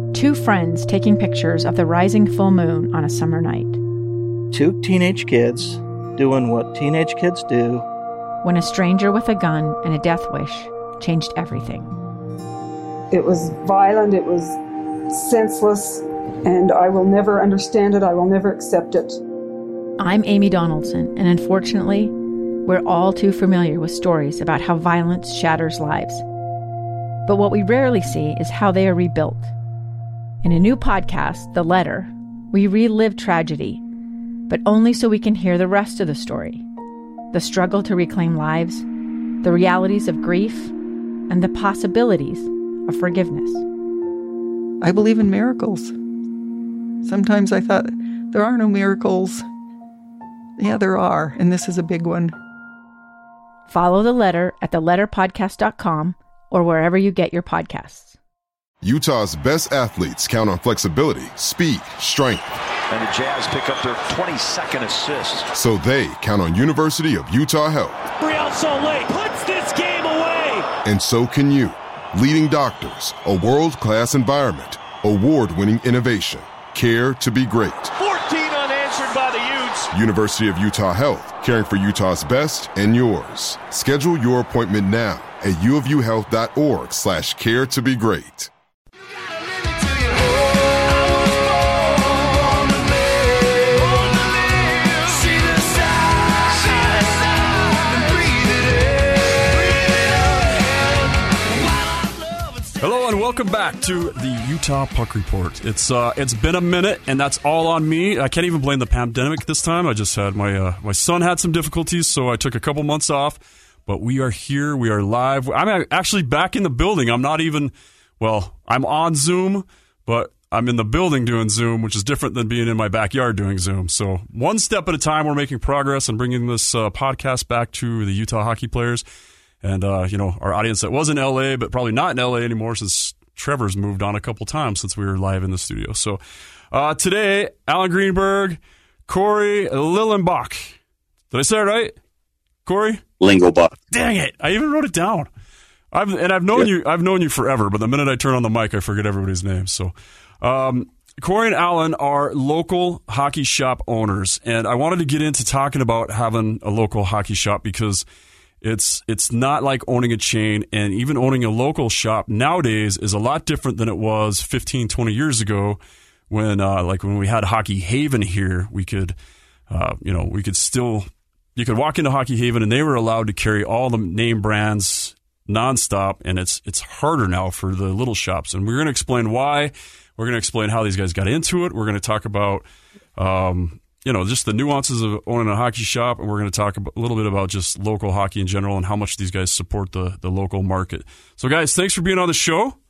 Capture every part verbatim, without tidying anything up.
Two friends taking pictures of the rising full moon on a summer night. Two teenage kids doing what teenage kids do. When a stranger with a gun and a death wish changed everything. It was violent, it was senseless, and I will never understand it, I will never accept it. I'm Amy Donaldson, and unfortunately, we're all too familiar with stories about how violence shatters lives. But what we rarely see is how they are rebuilt. In a new podcast, The Letter, we relive tragedy, but only so we can hear the rest of the story. The struggle to reclaim lives, the realities of grief, and the possibilities of forgiveness. I believe in miracles. Sometimes I thought, there are no miracles. Yeah, there are, and this is a big one. Follow The Letter at the letter podcast dot com or wherever you get your podcasts. Utah's best athletes count on flexibility, speed, strength. And the Jazz pick up their twenty-second assist. So they count on University of Utah Health. Real Soleil puts this game away. And so can you. Leading doctors, a world-class environment, award-winning innovation, care to be great. fourteen unanswered by the Utes. University of Utah Health, caring for Utah's best and yours. Schedule your appointment now at uofuhealth.org slash care to be great. Hello and welcome back to the Utah Puck Report. It's uh, it's been a minute, and that's all on me. I can't even blame the pandemic this time. I just had my uh, my son had some difficulties, so I took a couple months off. But we are here. We are live. I'm actually back in the building. I'm not even well. I'm on Zoom, but I'm in the building doing Zoom, which is different than being in my backyard doing Zoom. So one step at a time, we're making progress and bringing this uh, podcast back to the Utah hockey players. And, uh, you know, our audience that was in L A, but probably not in L A anymore since Trevor's moved on a couple times since we were live in the studio. So uh, today, Alan Greenberg, Corey Lillenbach. Did I say it right? Corey? Lingelbach. Dang it. I even wrote it down. I've And I've known yeah. you I've known you forever, but the minute I turn on the mic, I forget everybody's name. So um, Corey and Alan are local hockey shop owners. And I wanted to get into talking about having a local hockey shop because It's it's not like owning a chain, and even owning a local shop nowadays is a lot different than it was fifteen, twenty years ago when uh, like when we had Hockey Haven here. We could, uh, you know, we could still, you could walk into Hockey Haven and they were allowed to carry all the name brands nonstop, and it's it's harder now for the little shops. And we're going to explain why. We're going to explain how these guys got into it. We're going to talk about um, you know, just the nuances of owning a hockey shop, and we're going to talk a little bit about just local hockey in general and how much these guys support the, the local market. So, guys, thanks for being on the show.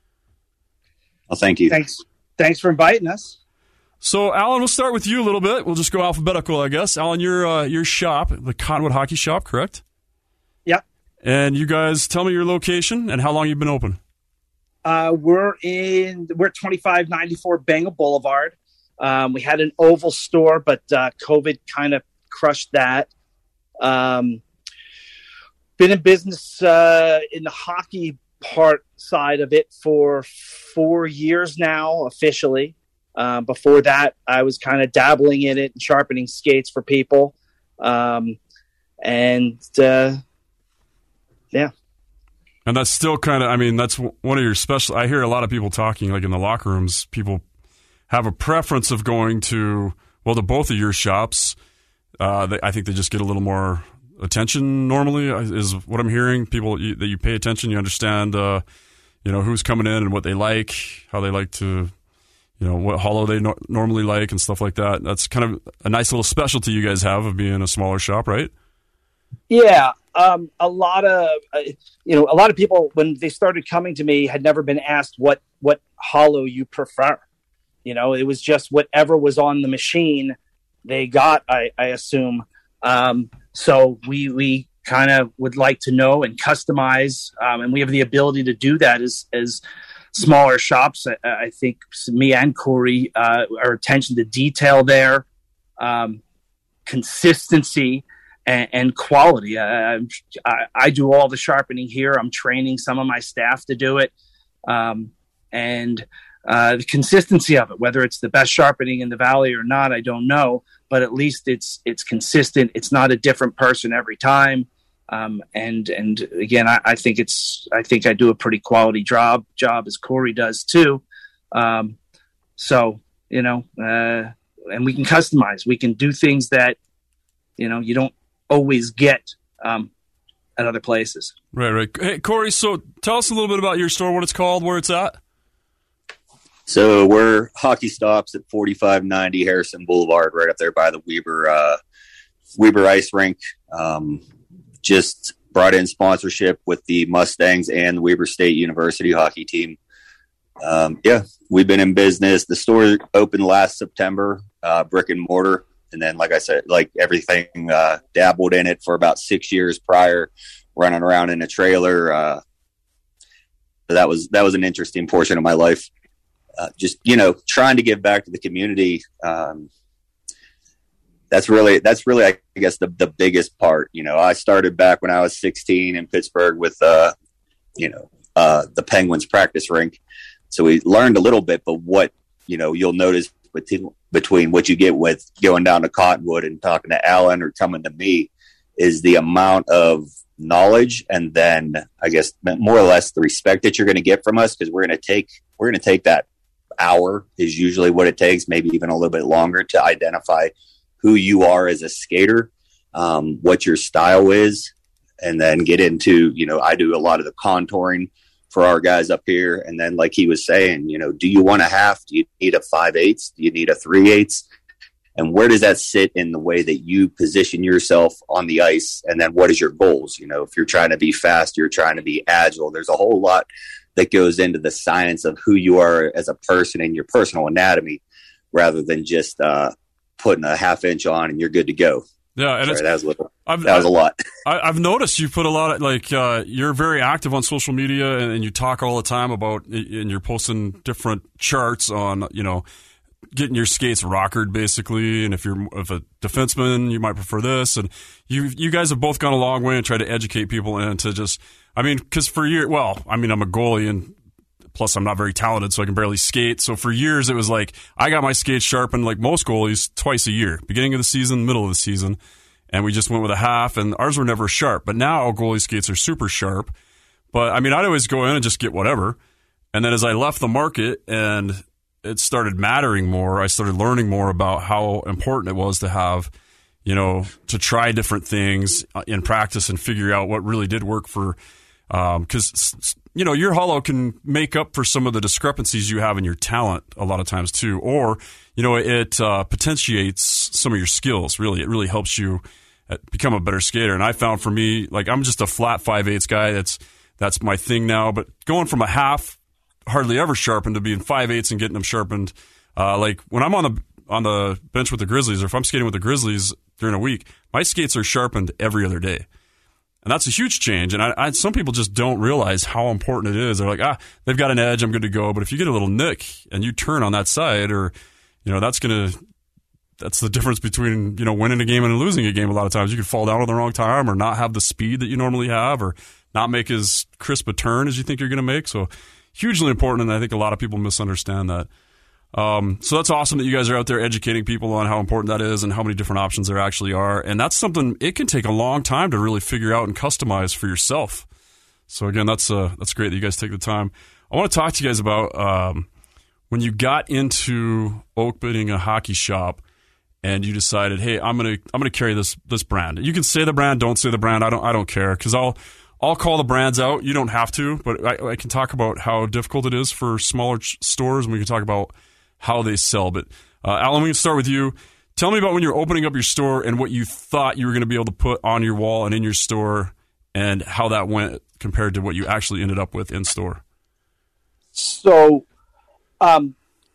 Well, thank you. Thanks. Thanks for inviting us. So, Alan, we'll start with you a little bit. We'll just go alphabetical, I guess. Alan, your uh, your shop, the Cottonwood Hockey Shop, correct? Yeah. And you guys, tell me your location and how long you've been open. Uh, we're in we're twenty-five ninety-four Bengal Boulevard. Um, we had an oval store, but uh, COVID kind of crushed that. Um, been in business uh, in the hockey part side of it for four years now, officially. Uh, before that, I was kind of dabbling in it and sharpening skates for people. Um, and, uh, yeah. And that's still kind of, I mean, that's one of your special, I hear a lot of people talking, like in the locker rooms, people have a preference of going to, well, to both of your shops. Uh, they, I think they just get a little more attention normally, is what I'm hearing. People you, that you pay attention, you understand, uh, you know, who's coming in and what they like, how they like to, you know, what hollow they no- normally like and stuff like that. That's kind of a nice little specialty you guys have of being a smaller shop, right? Yeah. Um, a lot of, uh, you know, a lot of people, when they started coming to me, had never been asked what, what hollow you prefer. You know, it was just whatever was on the machine they got, I, I assume. Um, so we we kind of would like to know and customize, um, and we have the ability to do that as as smaller shops. I, I think me and Corey, uh, our attention to detail there, um, consistency, and, and quality. I, I, I do all the sharpening here. I'm training some of my staff to do it, um, and uh, the consistency of it, whether it's the best sharpening in the valley or not, I don't know, but at least it's, it's consistent. It's not a different person every time. Um, and, and again, I, I think it's, I think I do a pretty quality job job as Corey does too. Um, so, you know, uh, and we can customize, we can do things that, you know, you don't always get, um, at other places. Right, right. Hey, Corey, so tell us a little bit about your store, what it's called, where it's at. So we're Hockey Stops at forty-five ninety Harrison Boulevard, right up there by the Weber uh, Weber Ice Rink. Um, just brought in sponsorship with the Mustangs and the Weber State University hockey team. Um, yeah, we've been in business. The store opened last September, uh, brick and mortar. And then, like I said, like everything, uh, dabbled in it for about six years prior, running around in a trailer. Uh, that was, that was an interesting portion of my life. Uh, just, you know, trying to give back to the community. Um, that's really, that's really, I guess, the, the biggest part. You know, I started back when I was sixteen in Pittsburgh with, uh, you know, uh, the Penguins practice rink. So we learned a little bit, but what, you know, you'll notice between, between what you get with going down to Cottonwood and talking to Alan or coming to me is the amount of knowledge. And then I guess more or less the respect that you're going to get from us. Cause we're going to take, we're going to take that hour is usually what it takes, maybe even a little bit longer to identify who you are as a skater, um, what your style is, and then get into, you know, I do a lot of the contouring for our guys up here. And then like he was saying, you know, do you want a half? Do you need a five eighths? Do you need a three eighths? And where does that sit in the way that you position yourself on the ice? And then what is your goals? You know, if you're trying to be fast, you're trying to be agile. There's a whole lot that goes into the science of who you are as a person and your personal anatomy, rather than just uh, putting a half inch on and you're good to go. Yeah, and Sorry, it's, that was a little. I've, that was a lot. I, I've noticed you put a lot of like uh, you're very active on social media and, and you talk all the time about, and you're posting different charts on, you know, getting your skates rockered basically. And if you're if a defenseman, you might prefer this. And you you guys have both gone a long way and tried to educate people into just. I mean, because for years, well, I mean, I'm a goalie and plus I'm not very talented, so I can barely skate. So for years, it was like I got my skates sharpened like most goalies twice a year, beginning of the season, middle of the season, and we just went with a half, and ours were never sharp. But now goalie skates are super sharp. But I mean, I'd always go in and just get whatever. And then as I left the market and it started mattering more, I started learning more about how important it was to have, you know, to try different things in practice and figure out what really did work for. Because, um, you know, your hollow can make up for some of the discrepancies you have in your talent a lot of times too. Or, you know, it uh, potentiates some of your skills, really. It really helps you become a better skater. And I found for me, like, I'm just a flat five eighths guy. That's that's my thing now. But going from a half, hardly ever sharpened, to being five eighths and getting them sharpened, uh, like when I'm on the on the bench with the Grizzlies, or if I'm skating with the Grizzlies during a week, my skates are sharpened every other day. And that's a huge change. And I, I, some people just don't realize how important it is. They're like, ah, they've got an edge, I'm good to go. But if you get a little nick and you turn on that side, or, you know, that's going to, that's the difference between, you know, winning a game and losing a game. A lot of times you could fall down at the wrong time, or not have the speed that you normally have, or not make as crisp a turn as you think you're going to make. So hugely important. And I think a lot of people misunderstand that. Um, so that's awesome that you guys are out there educating people on how important that is and how many different options there actually are. And that's something, it can take a long time to really figure out and customize for yourself. So again, that's uh, that's great that you guys take the time. I want to talk to you guys about um, when you got into opening a hockey shop and you decided, hey, I'm gonna I'm gonna carry this this brand. You can say the brand, don't say the brand. I don't I don't care, because I'll I'll call the brands out. You don't have to, but I, I can talk about how difficult it is for smaller ch- stores, and we can talk about how they sell. But uh, Alan, we can start with you. Tell me about when you're opening up your store and what you thought you were going to be able to put on your wall and in your store, and how that went compared to what you actually ended up with in store. So, um,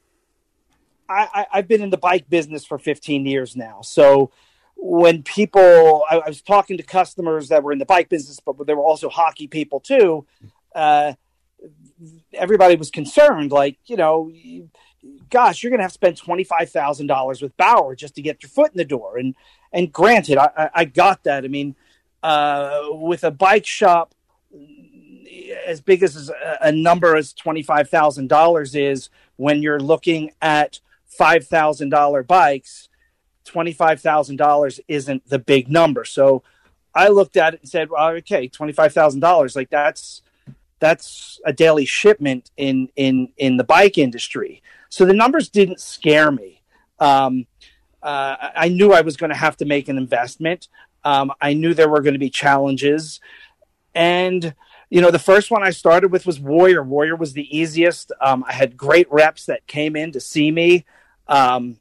I, I, I've been in the bike business for fifteen years now. So when people, I, I was talking to customers that were in the bike business, but there were also hockey people too. Uh, everybody was concerned, like, you know, gosh, you're going to have to spend twenty-five thousand dollars with Bauer just to get your foot in the door. And, and granted, I, I got that. I mean, uh, with a bike shop, as big as a number as twenty-five thousand dollars is, when you're looking at five thousand dollars bikes, twenty-five thousand dollars isn't the big number. So I looked at it and said, well, okay, twenty-five thousand dollars, like that's, that's a daily shipment in, in, in the bike industry. So the numbers didn't scare me. Um, uh, I knew I was going to have to make an investment. Um, I knew there were going to be challenges. And, you know, the first one I started with was Warrior. Warrior was the easiest. Um, I had great reps that came in to see me. Um,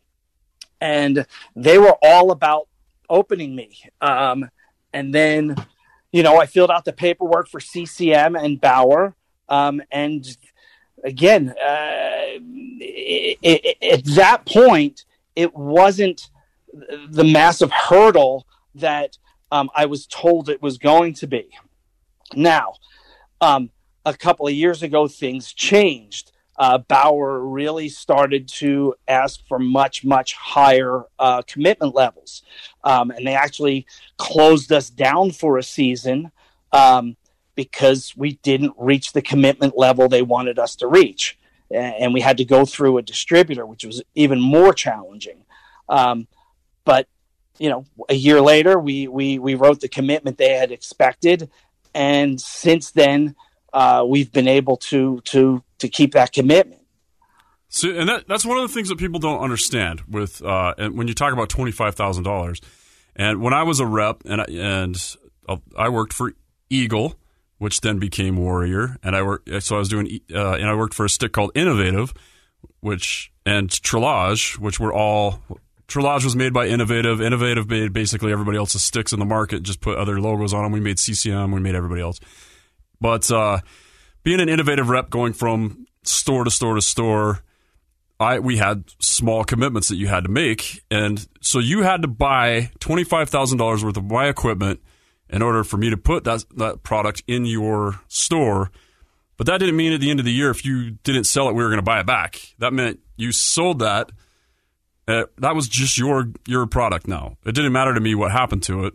and they were all about opening me. Um, and then, you know, I filled out the paperwork for C C M and Bauer. Um, and again, uh, it, it, at that point, it wasn't the massive hurdle that um, I was told it was going to be. Now, um, a couple of years ago, things changed. Uh, Bauer really started to ask for much, much higher uh, commitment levels. Um, and they actually closed us down for a season um, because we didn't reach the commitment level they wanted us to reach. And we had to go through a distributor, which was even more challenging. Um, but, you know, a year later, we, we, we wrote the commitment they had expected. And since then, uh, we've been able to, to, to keep that commitment. So, and that, that's one of the things that people don't understand with, uh, and when you talk about twenty-five thousand dollars. And when I was a rep and I, and I worked for Eagle, which then became Warrior, and I worked, so I was doing, uh, and I worked for a stick called Innovative, which, and Trilage, which were all, Trilage was made by Innovative. Innovative made basically everybody else's sticks in the market, just put other logos on them. We made C C M, we made everybody else. But uh, being an Innovative rep, going from store to store to store, I we had small commitments that you had to make, and so you had to buy twenty-five thousand dollars worth of my equipment in order for me to put that that product in your store. But that didn't mean at the end of the year, if you didn't sell it, we were going to buy it back. That meant you sold that. Uh, that was just your your product now. It didn't matter to me what happened to it.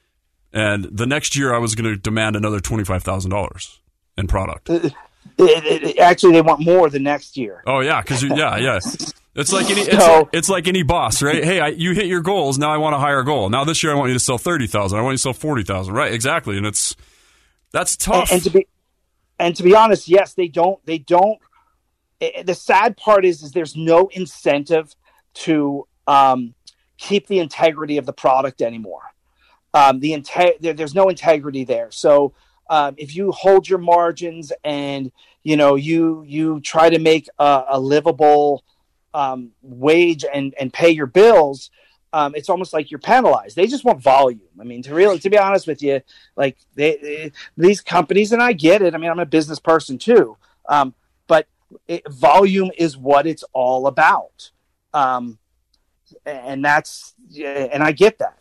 And the next year, I was going to demand another twenty-five thousand dollars in product. It, it, it, actually, they want more the next year. Oh, yeah, because, yeah, yeah. It's like any it's, So- like, it's like any boss, right? Hey, I, you hit your goals. Now I want a higher goal. Now this year I want you to sell thirty thousand. I want you to sell forty thousand. Right? Exactly. And it's that's tough. And, and to be and to be honest, yes, they don't. They don't. It, the sad part is, is there's no incentive to um, keep the integrity of the product anymore. Um, the inte- there, there's no integrity there. So um, if you hold your margins and you know you you try to make a, a livable Um, wage and, and pay your bills, um, it's almost like you're penalized. They just want volume. I mean, to really, to be honest with you, like they, they, these companies, and I get it. I mean, I'm a business person too, um, but it, volume is what it's all about, um, and that's and I get that.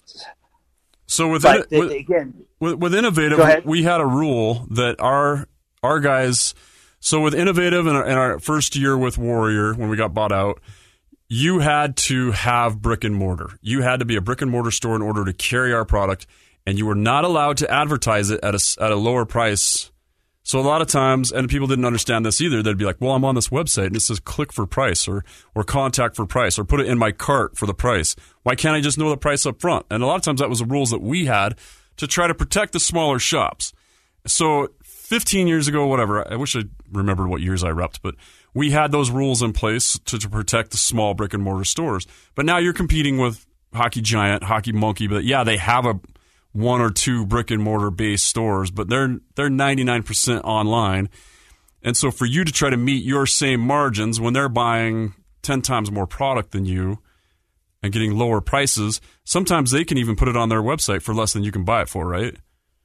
So with, But in, they- with, they- again, with with Innovative, Go ahead. we had a rule that our our guys. So with Innovative in our, in our first year with Warrior, when we got bought out, you had to have brick and mortar. You had to be a brick and mortar store in order to carry our product, and you were not allowed to advertise it at a, at a lower price. So a lot of times, and people didn't understand this either, they'd be like, well, I'm on this website, and it says click for price or or contact for price or put it in my cart for the price. Why can't I just know the price up front? And a lot of times that was the rules that we had to try to protect the smaller shops. So fifteen years ago, whatever, I wish I remembered what years I repped, but we had those rules in place to, to protect the small brick and mortar stores. But now you're competing with Hockey Giant, Hockey Monkey, but yeah, they have a one or two brick and mortar based stores, but they're they're ninety-nine percent online. And so for you to try to meet your same margins when they're buying ten times more product than you and getting lower prices, sometimes they can even put it on their website for less than you can buy it for, right?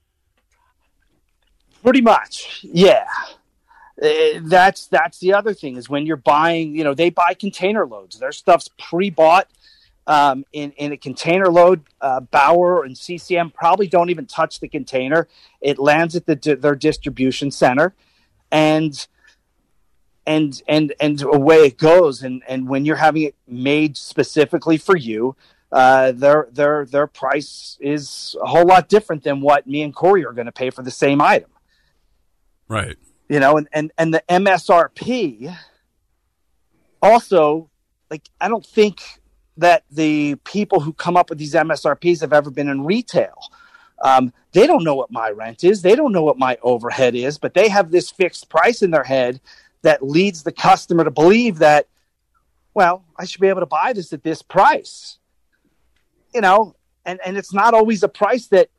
pretty much, yeah. Uh, that's that's the other thing is when you're buying, you know, they buy container loads. Their stuff's pre-bought um, in in a container load. Uh, Bauer and C C M probably don't even touch the container. It lands at the their distribution center, and and and and away it goes. And and when you're having it made specifically for you, uh, their their their price is a whole lot different than what me and Corey are going to pay for the same item. Right. You know, and, and, and the M S R P also, like, I don't think that the people who come up with these M S R Ps have ever been in retail. Um, they don't know what my rent is. They don't know what my overhead is, but they have this fixed price in their head that leads the customer to believe that, well, I should be able to buy this at this price. You know, and, and it's not always a price that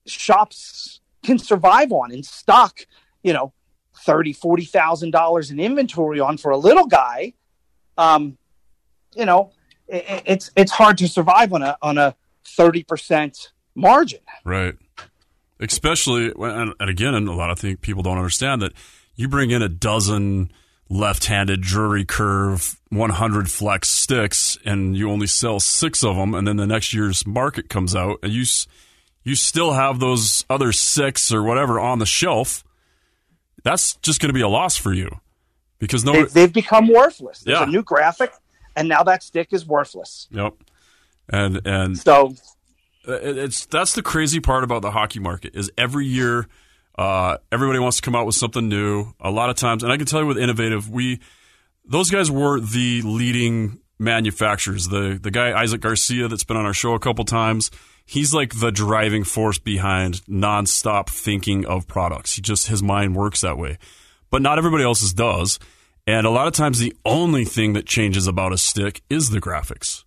shops can survive on in stock, you know, thirty thousand dollars, forty thousand dollars in inventory on for a little guy. Um, you know, it, it's, it's hard to survive on a, on a thirty percent margin. Right. Especially when, and, and again, and a lot of think people don't understand that you bring in a dozen left-handed jury curve one hundred flex sticks and you only sell six of them, and then the next year's market comes out and you you still have those other six or whatever on the shelf. That's just going to be a loss for you because no, they, they've become worthless. There's yeah. a new graphic, and now that stick is worthless. Yep, and and so it's that's the crazy part about the hockey market is every year. Uh, everybody wants to come out with something new. A lot of times, and I can tell you with Innovative, we those guys were the leading manufacturers. The the guy Isaac Garcia that's been on our show a couple times, he's like the driving force behind nonstop thinking of products. He just his mind works that way, but not everybody else's does. And a lot of times, the only thing that changes about a stick is the graphics.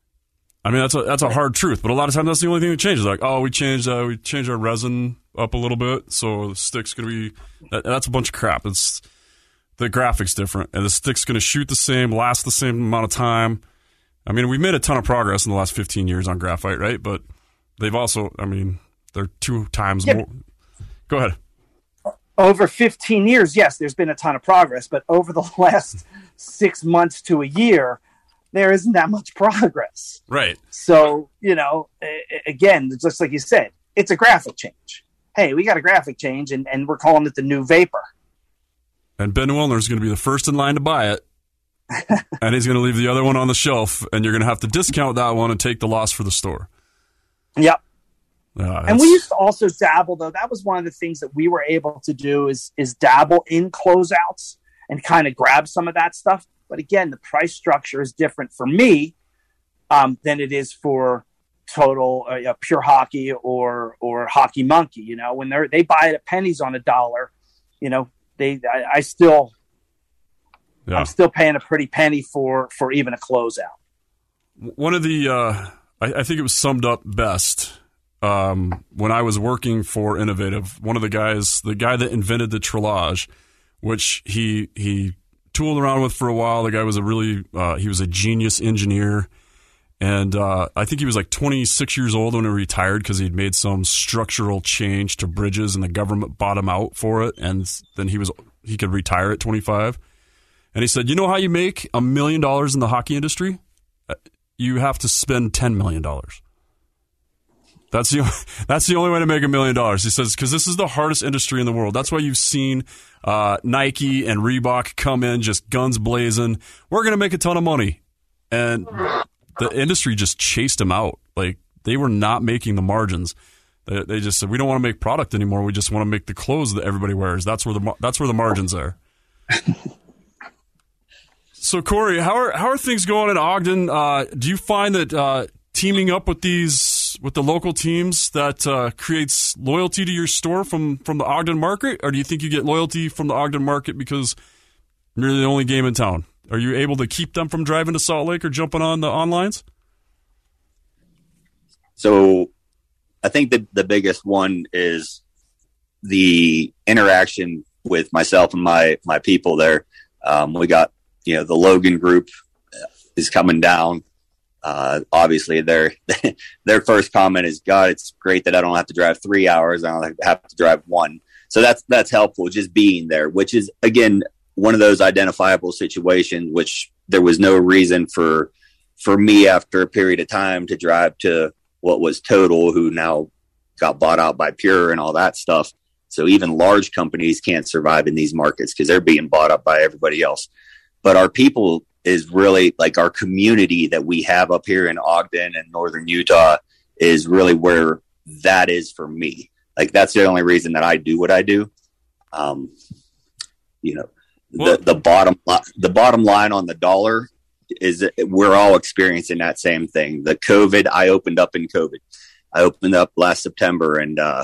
I mean, that's a that's a hard truth, but a lot of times that's the only thing that changes. Like, oh, we changed uh, we changed our resin up a little bit, so the stick's gonna be that, that's a bunch of crap. It's the graphics different, and the stick's gonna shoot the same, last the same amount of time. I mean, we've made a ton of progress in the last fifteen years on graphite, right? But they've also, I mean, they're two times yeah. more. Go ahead. Over fifteen years, yes, there's been a ton of progress, but over the last six months to a year, there isn't that much progress. Right. So, you know, again, just like you said, it's a graphic change. Hey, we got a graphic change, and, and we're calling it the new Vapor. And Ben Willner is going to be the first in line to buy it, and he's going to leave the other one on the shelf, and you're going to have to discount that one and take the loss for the store. Yep. Uh, and we used to also dabble, though. That was one of the things that we were able to do is is dabble in closeouts and kind of grab some of that stuff. But again, the price structure is different for me um, than it is for Total, uh, Pure Hockey, or or Hockey Monkey. You know, when they they buy it at pennies on a dollar, you know, they I, I still yeah. I'm still paying a pretty penny for for even a closeout. One of the uh, I, I think it was summed up best um, when I was working for Innovative. One of the guys, the guy that invented the Trillage, which he he tooled around with for a while. The guy was a really uh, he was a genius engineer. And uh, I think he was like twenty-six years old when he retired because he'd made some structural change to bridges, and the government bought him out for it. And then he was he could retire at twenty-five. And he said, "You know how you make a million dollars in the hockey industry? You have to spend ten million dollars. That's the that's the only way to make a million dollars." He says, "Because this is the hardest industry in the world. That's why you've seen uh, Nike and Reebok come in just guns blazing. We're going to make a ton of money." And the industry just chased them out. Like, they were not making the margins. They, they just said, "We don't want to make product anymore. We just want to make the clothes that everybody wears. That's where the that's where the margins are." So, Corey, how are how are things going in Ogden? Uh, do you find that uh, teaming up with these with the local teams that uh, creates loyalty to your store from from the Ogden market, or do you think you get loyalty from the Ogden market because you're the only game in town? Are you able to keep them from driving to Salt Lake or jumping on the onlines? So I think that the biggest one is the interaction with myself and my, my people there. Um, we got, you know, the Logan group is coming down. Uh, obviously their, their first comment is, "God, it's great that I don't have to drive three hours. I don't have to drive one." So that's, that's helpful, just being there, which is, again, one of those identifiable situations, which there was no reason for for me after a period of time to drive to what was Total, who now got bought out by Pure and all that stuff. So even large companies can't survive in these markets because they're being bought up by everybody else. But our people is really like our community that we have up here in Ogden and Northern Utah is really where that is for me. Like, that's the only reason that I do what I do. um, you know, the, the bottom the bottom line on the dollar is that we're all experiencing that same thing. The COVID, I opened up in COVID. I opened up last September, and uh,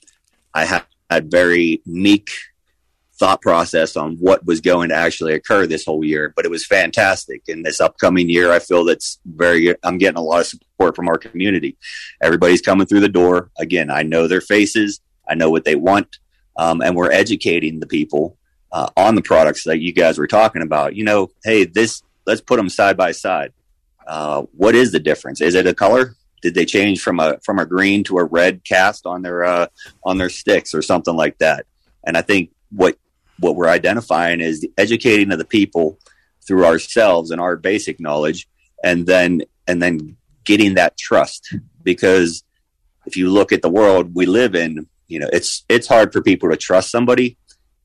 I had, had very meek thought process on what was going to actually occur this whole year, but it was fantastic. And this upcoming year, I feel that's very, I'm getting a lot of support from our community. Everybody's coming through the door. Again, I know their faces. I know what they want. Um, and we're educating the people uh, on the products that you guys were talking about. You know, hey, this, let's put them side by side. Uh, what is the difference? Is it a color? Did they change from a, from a green to a red cast on their, uh, on their sticks or something like that? And I think what, what we're identifying is the educating of the people through ourselves and our basic knowledge, and then, and then getting that trust. Because if you look at the world we live in, you know, it's, it's hard for people to trust somebody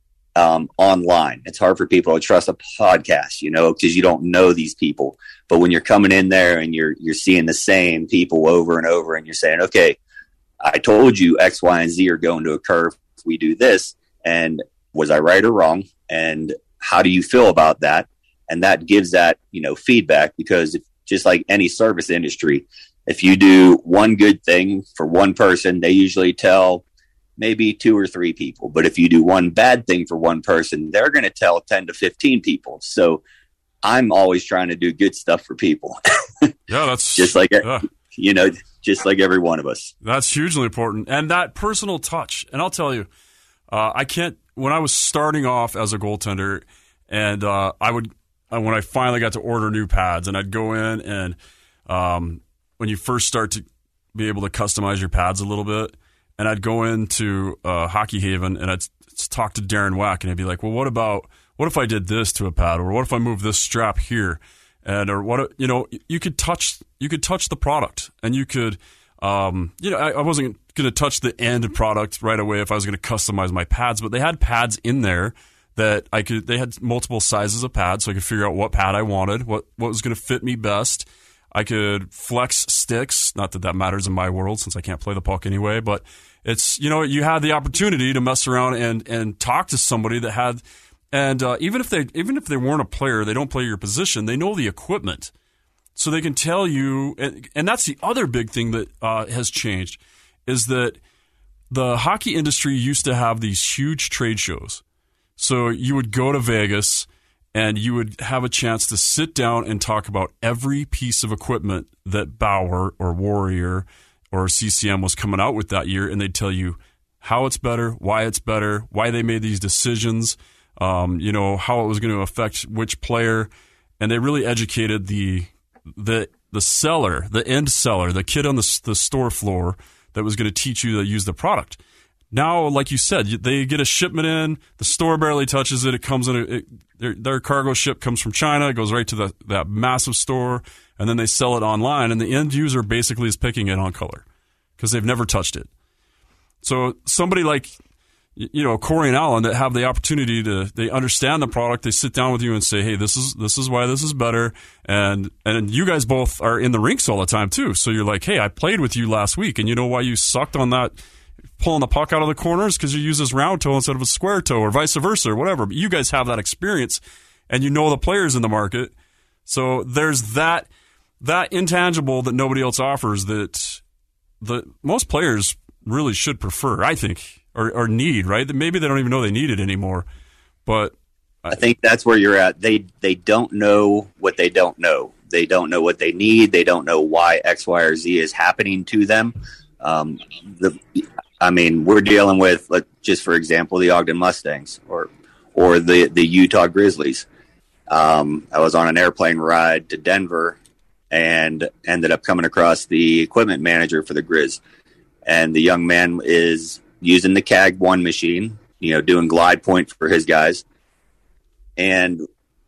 um, online. It's hard for people to trust a podcast, you know, because you don't know these people. But when you're coming in there and you're, you're seeing the same people over and over, and you're saying, okay, I told you X, Y, and Z are going to occur if we do this. And was I right or wrong? And how do you feel about that? And that gives that, you know, feedback, because if, just like any service industry, if you do one good thing for one person, they usually tell maybe two or three people. But if you do one bad thing for one person, they're going to tell ten to fifteen people. So I'm always trying to do good stuff for people. Yeah, that's just like, yeah. you know, just like every one of us. That's hugely important. And that personal touch. And I'll tell you, uh, I can't, when I was starting off as a goaltender, and uh, I would, uh, when I finally got to order new pads, and I'd go in, and um, when you first start to be able to customize your pads a little bit, and I'd go into uh, Hockey Haven, and I'd talk to Darren Wack, and he'd be like, well, what about, what if I did this to a pad, or what if I moved this strap here, and or what, you know, you could touch, you could touch the product, and you could, um, you know, I, I wasn't going to touch the end product right away if I was going to customize my pads, but they had pads in there that I could, they had multiple sizes of pads, so I could figure out what pad I wanted, what, what was going to fit me best. I could flex sticks, not that that matters in my world since I can't play the puck anyway, but it's, you know, you had the opportunity to mess around and, and talk to somebody that had, and uh, even if they, even if they weren't a player, they don't play your position, they know the equipment. So they can tell you, and, and that's the other big thing that uh, has changed, is that the hockey industry used to have these huge trade shows. So you would go to Vegas and you would have a chance to sit down and talk about every piece of equipment that Bauer or Warrior or C C M was coming out with that year, and they'd tell you how it's better, why it's better, why they made these decisions, um, you know, how it was going to affect which player, and they really educated the the the seller, the end seller, the kid on the the store floor that was going to teach you to use the product. Now, like you said, they get a shipment in, the store barely touches it. It comes in, a, it, their, their cargo ship comes from China, it goes right to the, that massive store, and then they sell it online, and the end user basically is picking it on color because they've never touched it. So somebody like, you know, Corey and Alan that have the opportunity to, they understand the product, they sit down with you and say, hey, this is this is why this is better, and and you guys both are in the rinks all the time too. So you're like, hey, I played with you last week, and you know why you sucked on that, pulling the puck out of the corners, because you use this round toe instead of a square toe, or vice versa, or whatever. But you guys have that experience, and you know the players in the market. So there's that that intangible that nobody else offers that the most players really should prefer, I think. Or, or need, right? Maybe they don't even know they need it anymore. But I, I think that's where you're at. They they don't know what they don't know. They don't know what they need. They don't know why X, Y, or Z is happening to them. Um, the, I mean, we're dealing with, like, just for example, the Ogden Mustangs or or the the Utah Grizzlies. Um, I was on an airplane ride to Denver and ended up coming across the equipment manager for the Grizz, and the young man is using the C A G one machine, you know, doing glide point for his guys. And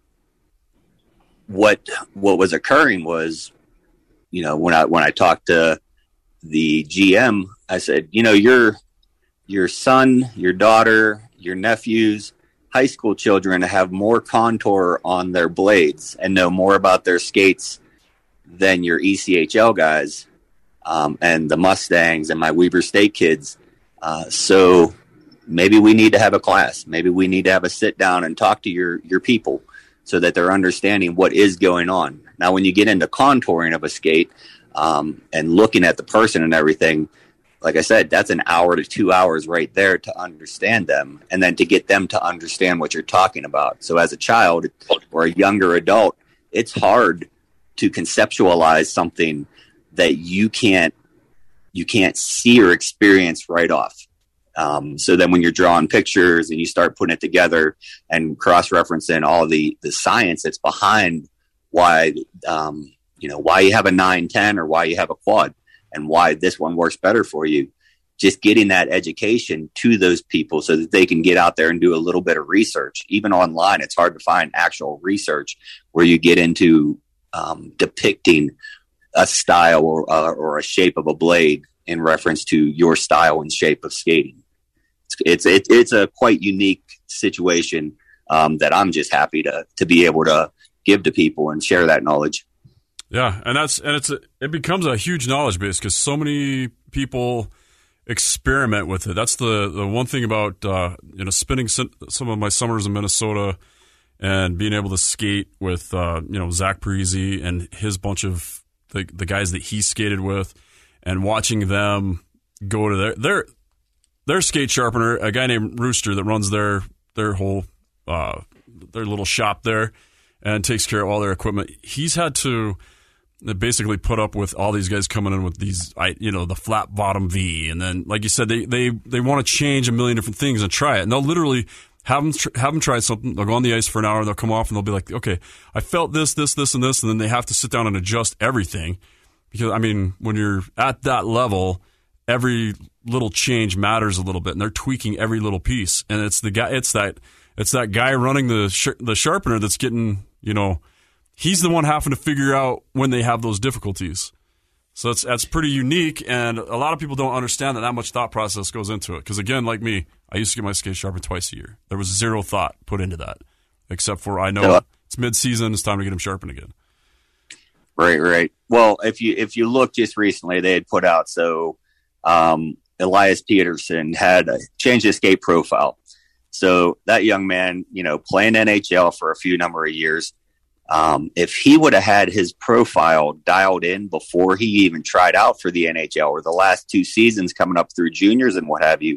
what what was occurring was, you know, when I when I talked to the G M, I said, you know, your your son, your daughter, your nephews, high school children have more contour on their blades and know more about their skates than your E C H L guys, um, and the Mustangs and my Weber State kids. Uh, so maybe we need to have a class. Maybe we need to have a sit down and talk to your, your people so that they're understanding what is going on. Now, when you get into contouring of a skate um, and looking at the person and everything, like I said, that's an hour to two hours right there to understand them and then to get them to understand what you're talking about. So as a child or a younger adult, it's hard to conceptualize something that you can't you can't see or experience right off. Um, so then when you're drawing pictures and you start putting it together and cross-referencing all the, the science that's behind why, um, you know, why you have a nine ten or why you have a quad and why this one works better for you, just getting that education to those people so that they can get out there and do a little bit of research. Even online, it's hard to find actual research where you get into um, depicting a style or, uh, or a shape of a blade in reference to your style and shape of skating. It's it's it's a quite unique situation um, that I'm just happy to to be able to give to people and share that knowledge. Yeah, and that's and it's a, it becomes a huge knowledge base because so many people experiment with it. That's the, the one thing about uh, you know spending some of my summers in Minnesota and being able to skate with uh, you know Zach Parisi and his bunch of the the guys that he skated with, and watching them go to their their their skate sharpener, a guy named Rooster that runs their their whole uh, their little shop there and takes care of all their equipment. He's had to basically put up with all these guys coming in with these, you know, the flat bottom V, and then like you said, they they they want to change a million different things and try it, and they'll literally have them tr- have them try something. They'll go on the ice for an hour, and they'll come off, and they'll be like, okay, I felt this, this, this, and this, and then they have to sit down and adjust everything. Because, I mean, when you're at that level, every little change matters a little bit, and they're tweaking every little piece. And it's the guy, it's that, it's that guy running the sh- the sharpener that's getting, you know, he's the one having to figure out when they have those difficulties. So that's that's pretty unique, and a lot of people don't understand that that much thought process goes into it. Because again, like me, I used to get my skate sharpened twice a year. There was zero thought put into that, except for I know it's mid-season, it's time to get them sharpened again. Right, right. Well, if you if you look just recently, they had put out, so um, Elias Peterson had uh, changed his skate profile. So that young man, you know, playing N H L for a few number of years, um, if he would have had his profile dialed in before he even tried out for the N H L or the last two seasons coming up through juniors and what have you,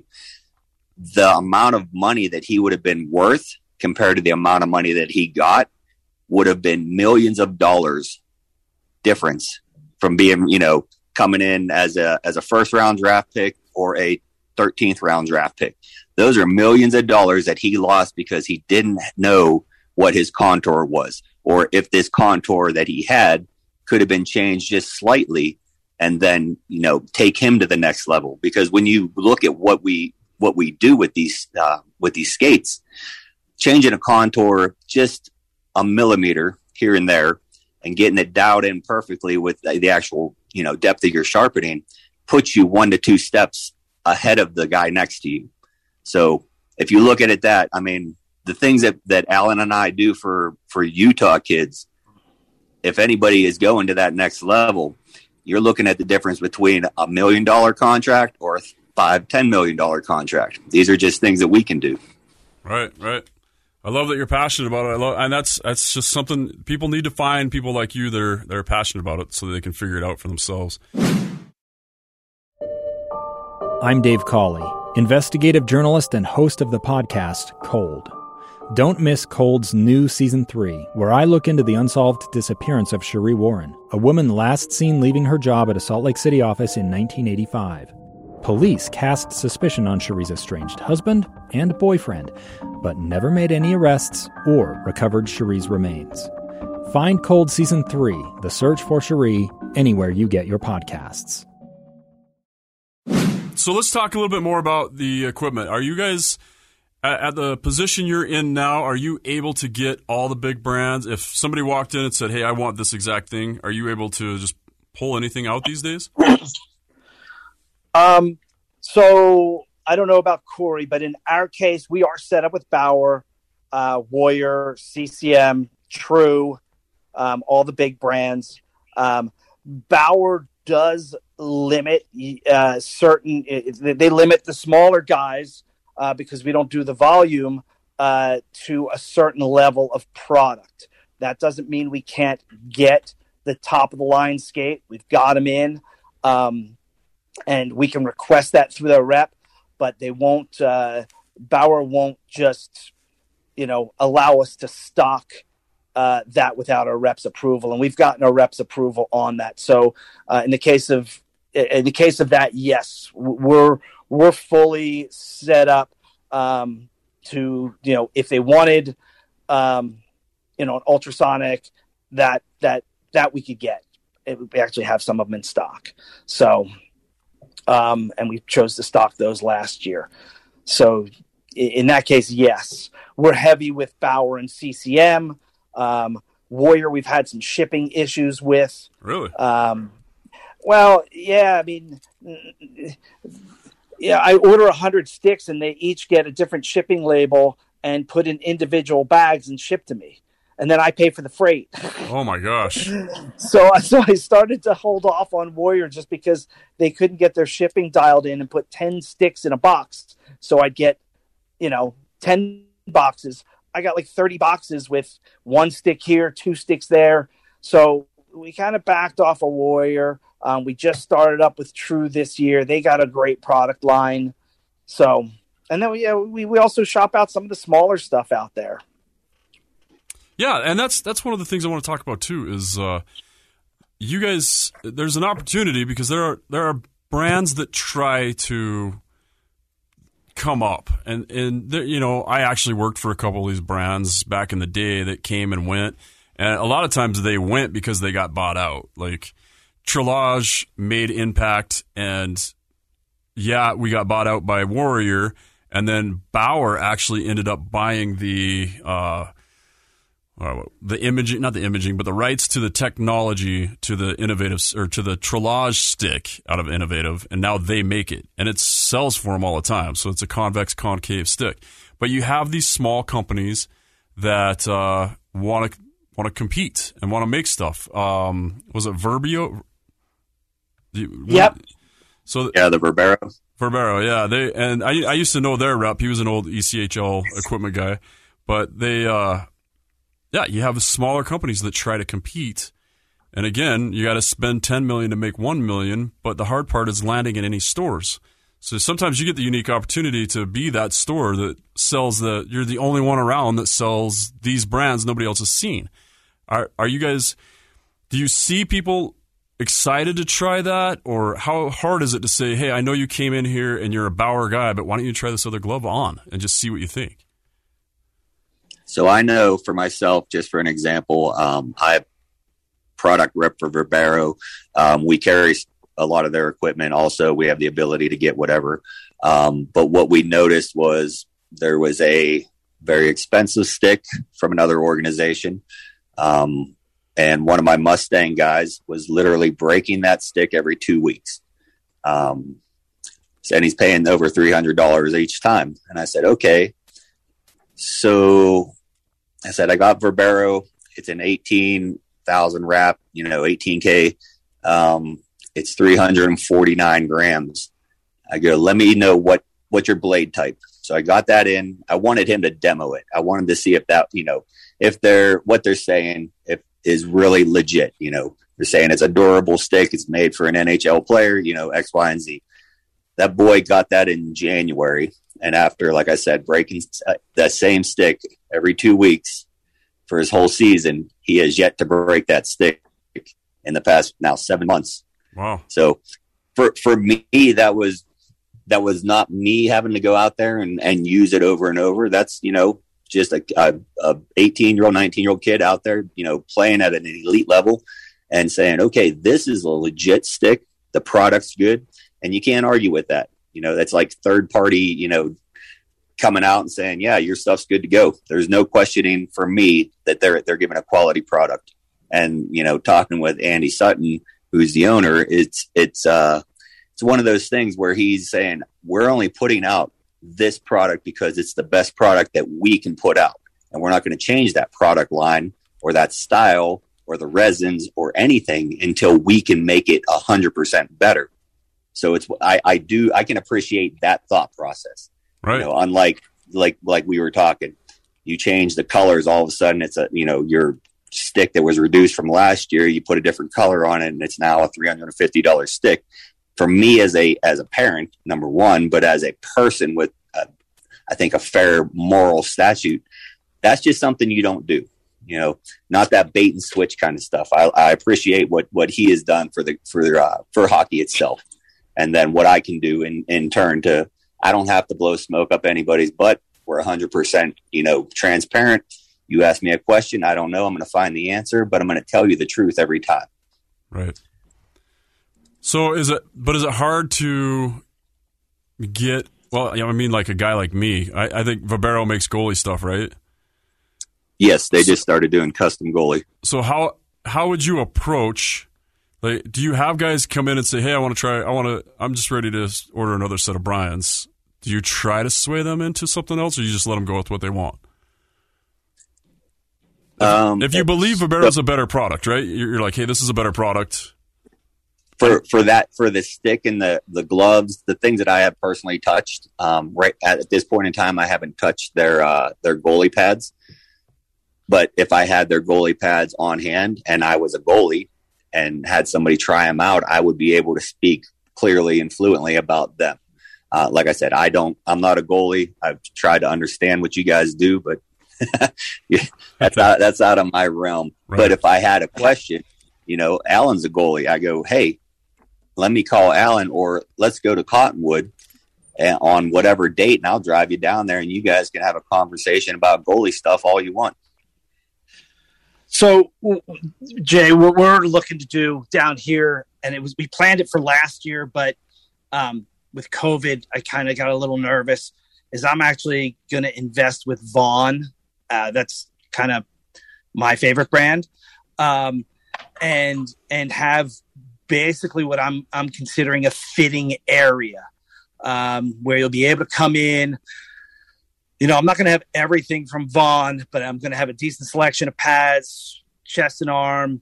the amount of money that he would have been worth compared to the amount of money that he got would have been millions of dollars difference from being, you know, coming in as a as a first round draft pick or a thirteenth round draft pick. Those are millions of dollars that he lost because he didn't know what his contour was, or if this contour that he had could have been changed just slightly and then, you know, take him to the next level. Because when you look at what we what we do with these uh, with these skates, changing a contour just a millimeter here and there and getting it dialed in perfectly with the actual, you know, depth of your sharpening puts you one to two steps ahead of the guy next to you. So if you look at it that, I mean, the things that, that Alan and I do for, for Utah kids, if anybody is going to that next level, you're looking at the difference between a million dollar contract or a five, ten million dollar contract. These are just things that we can do. Right, right. I love that you're passionate about it. I love, and that's that's just something people need to find people like you that are that are passionate about it so that they can figure it out for themselves. I'm Dave Cawley, investigative journalist and host of the podcast Cold. Don't miss Cold's new Season three, where I look into the unsolved disappearance of Cherie Warren, a woman last seen leaving her job at a Salt Lake City office in nineteen eighty-five. Police cast suspicion on Cherie's estranged husband and boyfriend, but never made any arrests or recovered Cherie's remains. Find Cold Season three, The Search for Cherie, anywhere you get your podcasts. So let's talk a little bit more about the equipment. Are you guys, at, at the position you're in now, are you able to get all the big brands? If somebody walked in and said, hey, I want this exact thing, are you able to just pull anything out these days? Um, so I don't know about Corey, but in our case, we are set up with Bauer, uh, Warrior, C C M, True, um, all the big brands. Um, Bauer does limit uh, certain, they limit the smaller guys uh, because we don't do the volume uh, to a certain level of product. That doesn't mean we can't get the top of the line skate. We've got them in, um, and we can request that through their rep, but they won't, uh, Bauer won't just, you know, allow us to stock uh, that without our reps approval. And we've gotten our reps approval on that. So uh, in the case of, in the case of that, yes, we're, we're fully set up um, to, you know, if they wanted, um, you know, an ultrasonic that, that, that we could get. It, we actually have some of them in stock. So, um, and we chose to stock those last year. So in that case, yes, we're heavy with Bauer and C C M. Um, Warrior, we've had some shipping issues with. Really? Um, well, yeah, I mean, yeah, I order a hundred sticks and they each get a different shipping label and put in individual bags and ship to me. And then I pay for the freight. Oh my gosh. so, so I started to hold off on Warrior just because they couldn't get their shipping dialed in and put ten sticks in a box. So I'd get, you know, ten boxes. I got like thirty boxes with one stick here, two sticks there. So we kind of backed off a Warrior. Um, we just started up with True this year. They got a great product line. So, and then we, yeah, we, we also shop out some of the smaller stuff out there. Yeah, and that's that's one of the things I want to talk about too. Is uh, you guys? There's an opportunity because there are there are brands that try to come up, and and there, you know, I actually worked for a couple of these brands back in the day that came and went, and a lot of times they went because they got bought out. Like Trilage made Impact, and yeah, we got bought out by Warrior, and then Bauer actually ended up buying the. Uh, Uh, the imaging, not the imaging, but the rights to the technology to the innovative or to the Trilage stick out of Innovative, and now they make it, and it sells for them all the time. So it's a convex concave stick. But you have these small companies that want to want to compete and want to make stuff. Um, was it Verbio? Yep. So yeah, the Verbero. Verbero, yeah. They and I I used to know their rep. He was an old E C H L equipment guy, but they. Uh, Yeah, you have smaller companies that try to compete. And again, you got to spend ten million dollars to make one million dollars, but the hard part is landing in any stores. So sometimes you get the unique opportunity to be that store that sells the, you're the only one around that sells these brands nobody else has seen. Are are you guys, do you see people excited to try that? Or how hard is it to say, hey, I know you came in here and you're a Bauer guy, but why don't you try this other glove on and just see what you think? So I know for myself, just for an example, um, I have product rep for Verbero. Um, we carry a lot of their equipment. Also, we have the ability to get whatever. Um, but what we noticed was there was a very expensive stick from another organization. Um, and one of my Mustang guys was literally breaking that stick every two weeks. Um, and he's paying over three hundred dollars each time. And I said, okay. So I said, I got Verbero. It's an eighteen thousand wrap, you know, eighteen K. Um, it's three hundred forty-nine grams. I go, let me know what, what's your blade type. So I got that in. I wanted him to demo it. I wanted to see if that, you know, if they're, what they're saying, if is really legit, you know, they're saying it's a durable stick. It's made for an N H L player, you know, X, Y, and Z. That boy got that in January. And after, like I said, breaking that same stick every two weeks for his whole season, he has yet to break that stick in the past now seven months. Wow. So for, for me, that was, that was not me having to go out there and, and use it over and over. That's, you know, just a, a, a eighteen year old, nineteen year old kid out there, you know, playing at an elite level and saying, okay, this is a legit stick. The product's good. And you can't argue with that. You know, that's like third party, you know, coming out and saying, yeah, your stuff's good to go. There's no questioning for me that they're, they're giving a quality product. And, you know, talking with Andy Sutton, who's the owner, it's, it's, uh, it's one of those things where he's saying, we're only putting out this product because it's the best product that we can put out. And we're not going to change that product line or that style or the resins or anything until we can make it a hundred percent better. So it's, I, I do, I can appreciate that thought process. Right. You know, unlike like like we were talking, you change the colors, all of a sudden it's a, you know, your stick that was reduced from last year, you put a different color on it and it's now a three hundred fifty dollars stick. For me as a as a parent, number one, but as a person with a, I think a fair moral statute, that's just something you don't do. You know, not that bait and switch kind of stuff. I, I appreciate what what he has done for the for uh, for hockey itself, and then what I can do in in turn to. I don't have to blow smoke up anybody's butt. We're one hundred percent, you know, transparent. You ask me a question, I don't know. I'm going to find the answer, but I'm going to tell you the truth every time. Right. So is it? But is it hard to get? Well, you know, I mean, like a guy like me. I, I think Vibero makes goalie stuff, right? Yes, they so, just started doing custom goalie. So how how would you approach? Like, do you have guys come in and say, "Hey, I want to try. I want to. I'm just ready to order another set of Bryans." Do you try to sway them into something else, or you just let them go with what they want? If, um, if you believe Vibero's a better product, right? You're, you're like, "Hey, this is a better product." For for that for the stick and the the gloves, the things that I have personally touched. Um, right at, at this point in time, I haven't touched their uh, their goalie pads. But if I had their goalie pads on hand and I was a goalie and had somebody try them out, I would be able to speak clearly and fluently about them. Uh, like I said, I don't, I'm not a goalie. I've tried to understand what you guys do, but that's out, that's out of my realm. Right. But if I had a question, you know, Alan's a goalie. I go, hey, let me call Alan, or let's go to Cottonwood on whatever date and I'll drive you down there and you guys can have a conversation about goalie stuff all you want. So, Jay, what we're looking to do down here, and it was we planned it for last year, but um, with COVID, I kind of got a little nervous, is I'm actually going to invest with Vaughn. Uh, that's kind of my favorite brand, um, and and have basically what I'm I'm considering a fitting area um, where you'll be able to come in. You know, I'm not going to have everything from Vaughn, but I'm going to have a decent selection of pads, chest and arm,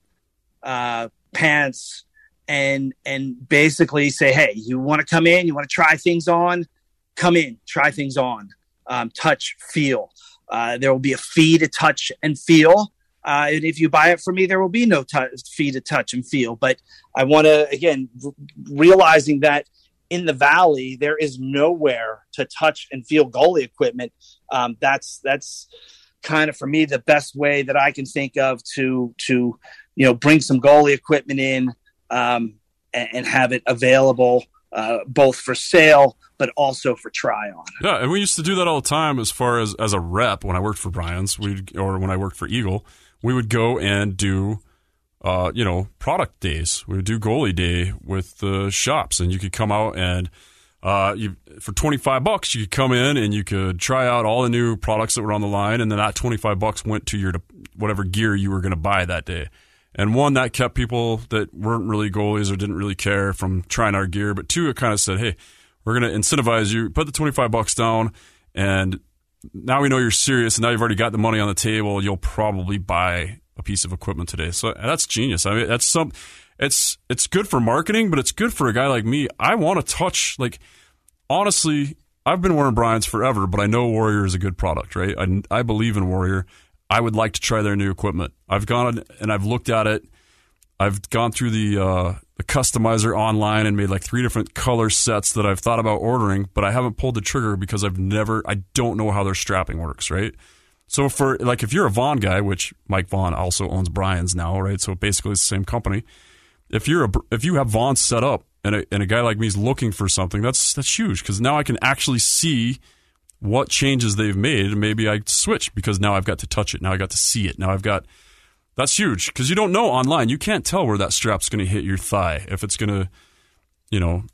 uh, pants, and and basically say, hey, you want to come in, you want to try things on, come in, try things on, um, touch, feel. Uh, there will be a fee to touch and feel. Uh, and if you buy it from me, there will be no t- fee to touch and feel. But I want to, again, r- realizing that in the Valley, there is nowhere to touch and feel goalie equipment. Um, that's that's kind of for me the best way that I can think of to to you know bring some goalie equipment in um, and, and have it available uh, both for sale but also for try on. Yeah, and we used to do that all the time. As far as as a rep, when I worked for Bryans, we or when I worked for Eagle, we would go and do. Uh, you know, product days. We would do goalie day with the shops, and you could come out and uh, you for twenty-five bucks, you could come in and you could try out all the new products that were on the line, and then that twenty-five bucks went to your whatever gear you were going to buy that day. And one, that kept people that weren't really goalies or didn't really care from trying our gear, but two, it kind of said, hey, we're going to incentivize you, put the twenty-five bucks down, and now we know you're serious, and now you've already got the money on the table, you'll probably buy a piece of equipment today. So that's genius. I mean, that's some, it's, it's good for marketing, but it's good for a guy like me. I want to touch, like, honestly, I've been wearing Bryans forever, but I know Warrior is a good product, right? I, I believe in Warrior. I would like to try their new equipment. I've gone and I've looked at it. I've gone through the, uh, the customizer online and made like three different color sets that I've thought about ordering, but I haven't pulled the trigger because I've never, I don't know how their strapping works, right? So for like if you're a Vaughn guy, which Mike Vaughn also owns Bryans now, right? So basically it's the same company. If you're a, if you have Vaughn set up and a, and a guy like me is looking for something, that's that's huge because now I can actually see what changes they've made, and maybe I switch because now I've got to touch it. Now I got to see it. Now I've got that's huge because you don't know online. You can't tell where that strap's going to hit your thigh if it's going to, you know,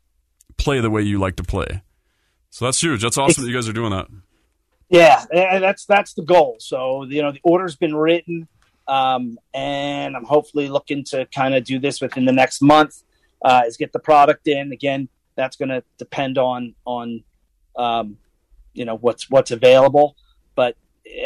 play the way you like to play. So that's huge. That's awesome that you guys are doing that. Yeah, that's that's the goal. So, you know, the order's been written, um, and I'm hopefully looking to kind of do this within the next month, uh, is get the product in. Again, that's going to depend on, on um, you know, what's what's available. But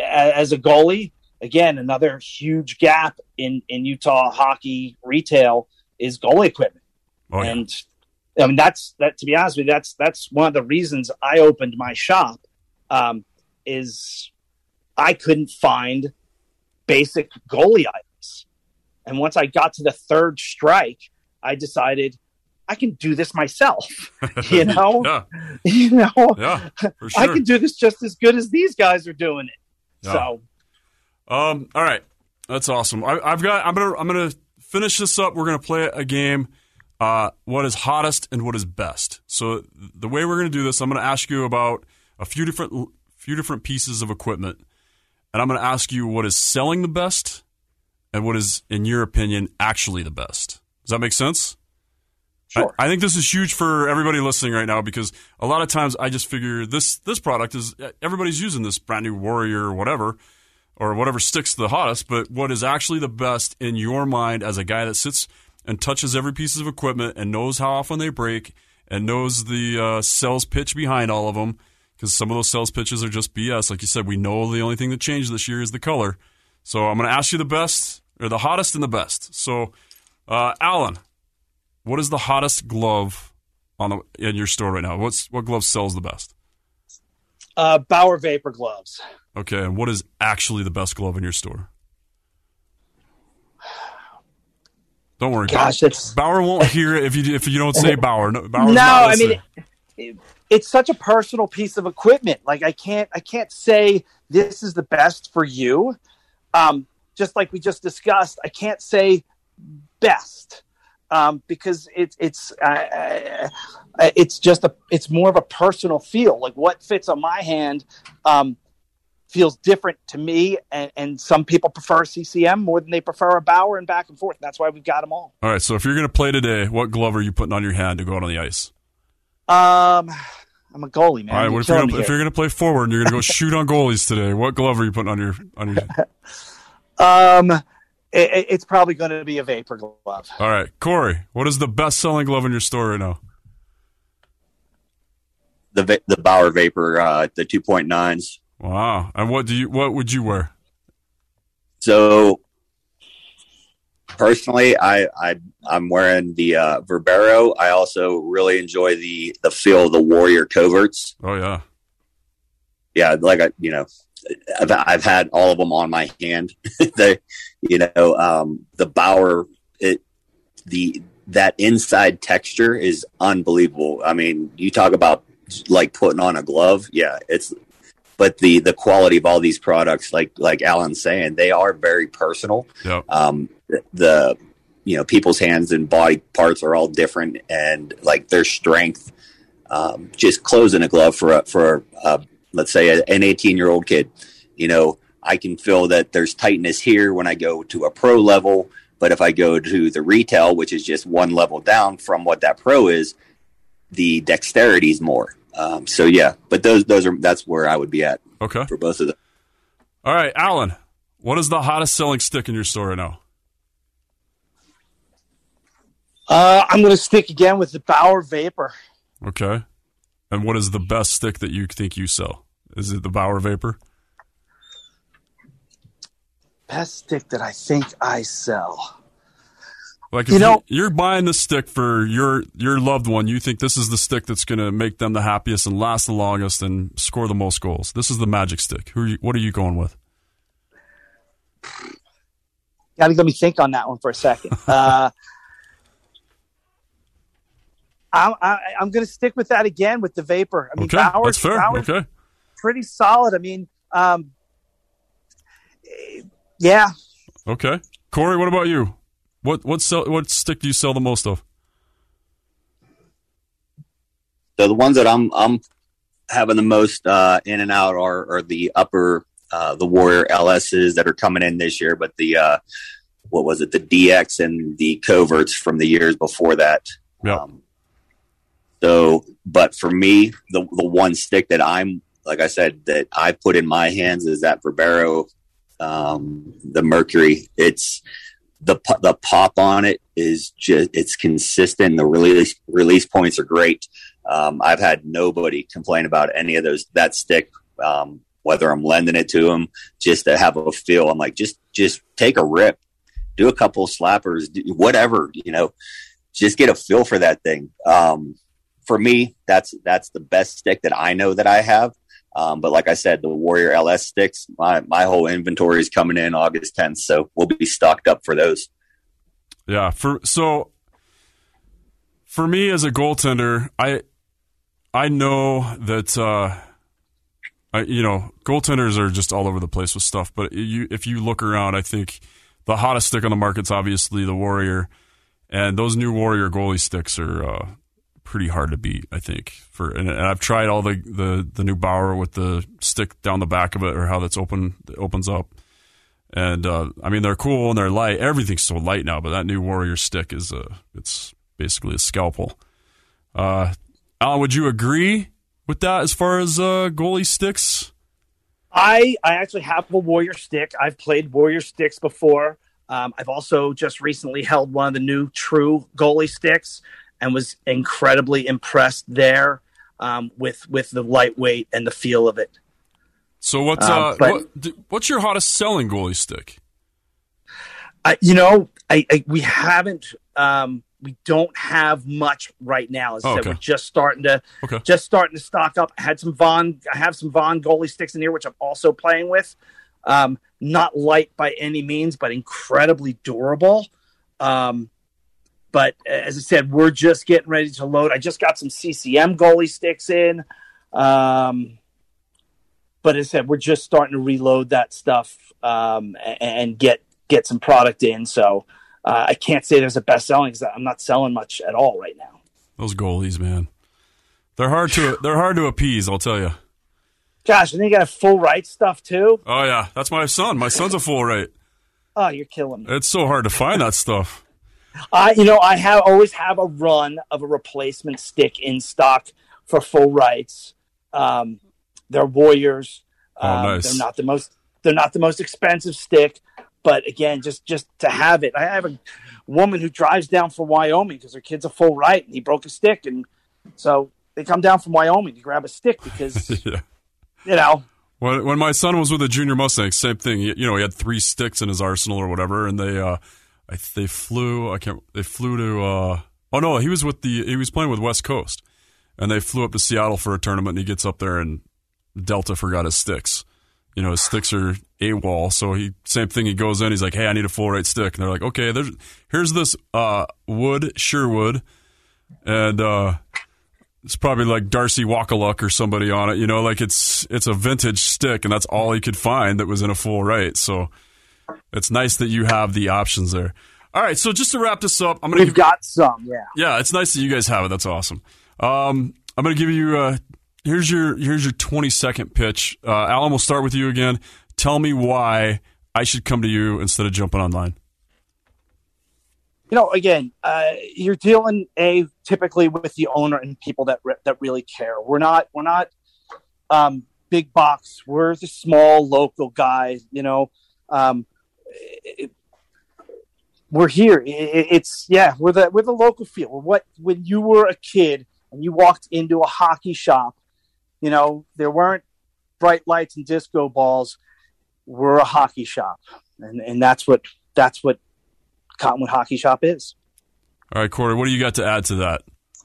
as a goalie, again, another huge gap in, in Utah hockey retail is goalie equipment. Oh, yeah. And I mean, that's that. To be honest with you, that's that's one of the reasons I opened my shop. Um, is I couldn't find basic goalie items, and once I got to the third strike, I decided I can do this myself. You know, yeah. you know, yeah, for sure. I can do this just as good as these guys are doing it. Yeah. So, um, all right, that's awesome. I, I've got. I'm gonna. I'm gonna finish this up. We're gonna play a game. Uh, what is hottest and what is best. So the way we're going to do this, I'm going to ask you about a few different few different pieces of equipment, and I'm going to ask you what is selling the best and what is, in your opinion, actually the best. Does that make sense? Sure. I, I think this is huge for everybody listening right now because a lot of times I just figure this this product is everybody's using this brand new Warrior or whatever or whatever sticks the hottest, but what is actually the best in your mind as a guy that sits and touches every piece of equipment and knows how often they break and knows the uh, sales pitch behind all of them because some of those sales pitches are just B S. Like you said, we know the only thing that changed this year is the color. So I'm going to ask you the best, or the hottest and the best. So, uh, Alan, what is the hottest glove on the, in your store right now? What's What glove sells the best? Uh, Bauer Vapor gloves. Okay, and what is actually the best glove in your store? Don't worry. Gosh, it's Bauer won't hear it if you if you don't say Bauer. No, Bauer's no not I mean it, it, it's such a personal piece of equipment. Like I can't I can't say this is the best for you. Um, just like we just discussed, I can't say best um, because it's it's uh, it's just a it's more of a personal feel. Like what fits on my hand. Um, feels different to me, and, and some people prefer C C M more than they prefer a Bauer and back and forth. That's why we've got them all. All right, so if you're going to play today, what glove are you putting on your hand to go out on the ice? Um, I'm a goalie, man. All right, you're what if you're, gonna, me if you're going to play forward and you're going to go shoot on goalies today, what glove are you putting on your on your? um, it, it's probably going to be a Vapor glove. All right, Corey, what is the best-selling glove in your store right now? The the Bauer Vapor, uh, the two point nines. Wow. And what do you what would you wear? So personally, I, I I'm wearing the uh, Verbero. I also really enjoy the the feel of the Warrior coverts. Oh yeah. Yeah, like I you know, I've I've had all of them on my hand. they you know, um, the Bauer it the that inside texture is unbelievable. I mean, you talk about like putting on a glove. Yeah, it's But the, the quality of all these products, like like Alan's saying, they are very personal. Yep. Um, the, the you know people's hands and body parts are all different, and like their strength. Um, just closing a glove for a, for a, let's say a, an eighteen year old kid, you know, I can feel that there's tightness here when I go to a pro level, but if I go to the retail, which is just one level down from what that pro is, the dexterity is more. Um, so yeah, but those those are that's where I would be at. Okay. For both of them. All right, Alan, what is the hottest selling stick in your store right now? Uh, I'm going to stick again with the Bauer Vapor. Okay. And what is the best stick that you think you sell? Is it the Bauer Vapor? Best stick that I think I sell. Like if you know, you're buying this stick for your your loved one, you think this is the stick that's going to make them the happiest and last the longest and score the most goals. This is the magic stick. Who are you, what are you going with? Got to let me think on that one for a second. uh, I'm I, I'm going to stick with that again with the Vapor. I mean, okay, Bauer, that's fair. Bauer's okay, pretty solid. I mean, um, yeah. Okay, Corey, what about you? What what sell, what stick do you sell the most of? So the ones that I'm I'm having the most uh, in and out are, are the upper uh, the Warrior L S's that are coming in this year, but the uh, what was it the D X and the coverts from the years before that. Yeah. Um, so, but for me, the the one stick that I'm like I said that I put in my hands is that Verbero, um, the Mercury. It's The the pop on it is just, it's consistent. The release release points are great. Um, I've had nobody complain about any of those, that stick, um, whether I'm lending it to them just to have a feel. I'm like, just, just take a rip, do a couple of slappers, do whatever, you know, just get a feel for that thing. Um, for me, that's that's the best stick that I know that I have. Um, but like I said, the Warrior L S sticks, my, my whole inventory is coming in August tenth, so we'll be stocked up for those. Yeah. For so for me as a goaltender, I I know that uh, I, you know, goaltenders are just all over the place with stuff. But you, if you look around, I think the hottest stick on the market's obviously the Warrior, and those new Warrior goalie sticks are uh, pretty hard to beat, I think. For and, and I've tried all the, the, the new Bauer with the stick down the back of it, or how that's open it opens up. And uh, I mean, they're cool and they're light. Everything's so light now, but that new Warrior stick is a it's basically a scalpel. Uh, Alan, would you agree with that as far as uh, goalie sticks? I I actually have a Warrior stick. I've played Warrior sticks before. Um, I've also just recently held one of the new True goalie sticks and was incredibly impressed there um, with with the lightweight and the feel of it. So what's um, uh, but, what, what's your hottest selling goalie stick? I, you know, I, I we haven't um, we don't have much right now. As I oh, said, okay. we're just starting to okay. just starting to stock up. I had some Vaughn. I have some Vaughn goalie sticks in here, which I'm also playing with. Um, not light by any means, but incredibly durable. Um, but as I said, we're just getting ready to load. I just got some C C M goalie sticks in. Um, but as I said, we're just starting to reload that stuff um, and, and get get some product in. So uh, I can't say there's a best selling because I'm not selling much at all right now. Those goalies, man, they're hard to they're hard to appease. I'll tell you. Gosh, and then you got a full right stuff too. Oh yeah, that's my son. My son's a full right. Oh, you're killing me. It's so hard to find that stuff. I, you know, I have always have a run of a replacement stick in stock for full rights. Um, they're Warriors. Oh, um, nice. They're not the most. They're not the most expensive stick, but again, just just to have it. I have a woman who drives down from Wyoming because her kid's a full right, and he broke a stick, and so they come down from Wyoming to grab a stick because. yeah. You know, when when my son was with the Junior Mustangs, same thing. You, you know, he had three sticks in his arsenal or whatever, and they, uh, I, they flew. I can't. They flew to. Uh, oh no, he was with the. He was playing with West Coast, and they flew up to Seattle for a tournament. And he gets up there, and Delta forgot his sticks. You know, his sticks are AWOL. So he same thing. He goes in. He's like, "Hey, I need a full right stick," and they're like, "Okay, there's here's this uh, wood Sherwood, and." Uh, It's probably like Darcy Wakaluk or somebody on it, you know, like it's it's a vintage stick, and that's all he could find that was in a full right. So it's nice that you have the options there. All right, so just to wrap this up, I'm gonna we've give, got some, yeah, yeah. It's nice that you guys have it. That's awesome. Um, I'm gonna give you uh, here's your here's your twenty second pitch. Uh, Alan, we'll start with you again. Tell me why I should come to you instead of jumping online. You know, again, uh, you're dealing a typically with the owner and people that re- that really care. We're not we're not um, big box. We're the small local guys. You know, um, it, we're here. It, it's yeah, we're the we're the local feel. We're what when you were a kid and you walked into a hockey shop, you know, there weren't bright lights and disco balls. We're a hockey shop, and and that's what that's what. Cottonwood Hockey Shop is. All right, Corey, what do you got to add to that?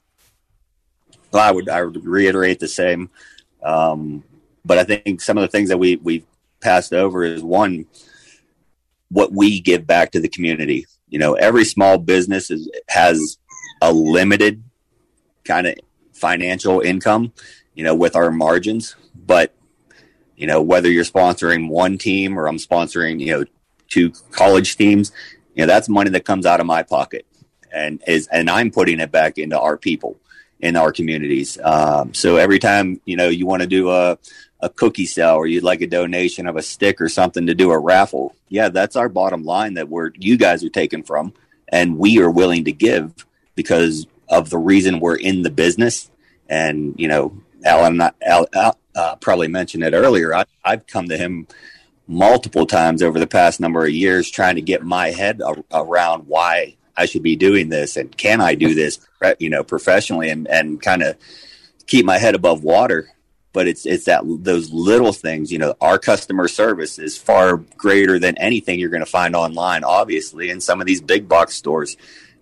Well, I would I would reiterate the same, um, but I think some of the things that we we've passed over is one, what we give back to the community. You know, every small business is, has a limited kind of financial income, you know, with our margins. But you know, whether you're sponsoring one team or I'm sponsoring, you know, two college teams. You know, that's money that comes out of my pocket, and is and I'm putting it back into our people in our communities. Um, so every time, you know, you want to do a, a cookie sale or you'd like a donation of a stick or something to do a raffle, yeah, that's our bottom line that we're you guys are taking from, and we are willing to give because of the reason we're in the business. And you know, Alan, Al, Al uh, probably mentioned it earlier. I, I've come to him multiple times over the past number of years trying to get my head a- around why I should be doing this and can I do this, you know, professionally and, and kind of keep my head above water. But it's, it's that those little things, you know, our customer service is far greater than anything you're going to find online, obviously, in some of these big box stores.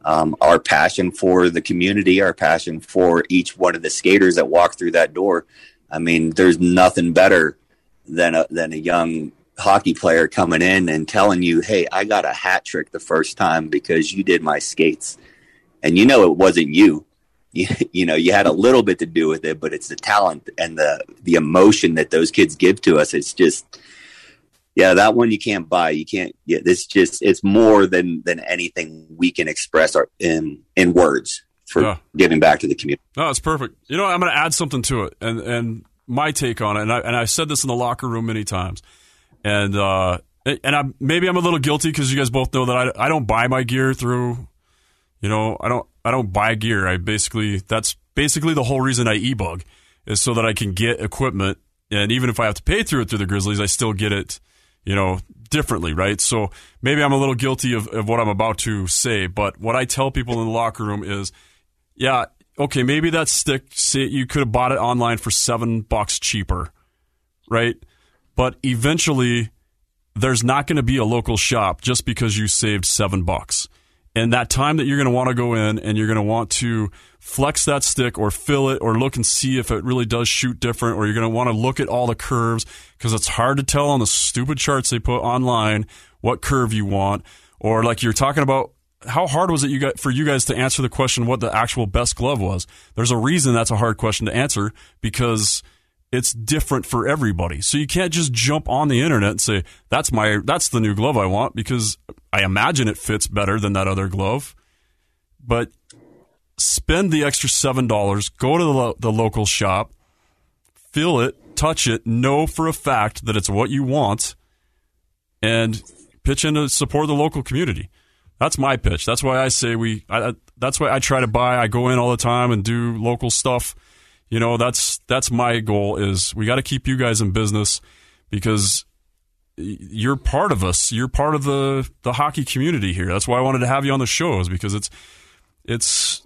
um, our passion for the community, our passion for each one of the skaters that walk through that door. I mean, there's nothing better than a, than a young hockey player coming in and telling you, hey, I got a hat trick the first time because you did my skates. And you know it wasn't you. You, you know, you had a little bit to do with it, but it's the talent and the, the emotion that those kids give to us. It's just, yeah, that one you can't buy. You can't, yeah, it's just, it's more than, than anything we can express our, in, in words for yeah. giving back to the community. No, it's perfect. You know, I'm going to add something to it and, and my take on it. And I, and I said this in the locker room many times and, uh, and I, maybe I'm a little guilty because you guys both know that I, I don't buy my gear through, you know, I don't, I don't buy gear. I basically, that's basically the whole reason I e-bug is so that I can get equipment. And even if I have to pay through it through the Grizzlies, I still get it, you know, differently, right? So maybe I'm a little guilty of, of what I'm about to say, but what I tell people in the locker room is, yeah, okay, maybe that stick, say you could have bought it online for seven bucks cheaper, right? But eventually there's not going to be a local shop just because you saved seven bucks. And that time that you're going to want to go in and you're going to want to flex that stick or fill it or look and see if it really does shoot different, or you're going to want to look at all the curves because it's hard to tell on the stupid charts they put online what curve you want. Or like you're talking about, how hard was it you got for you guys to answer the question what the actual best glove was? There's a reason that's a hard question to answer because it's different for everybody. So you can't just jump on the internet and say, that's my, that's the new glove I want, because I imagine it fits better than that other glove. But spend the extra seven dollars, go to the, lo- the local shop, feel it, touch it, know for a fact that it's what you want, and pitch in to support the local community. That's my pitch. That's why I say we, I, that's why I try to buy, I go in all the time and do local stuff. You know, that's that's my goal is we got to keep you guys in business because you're part of us. You're part of the, the hockey community here. That's why I wanted to have you on the show, is because it's it's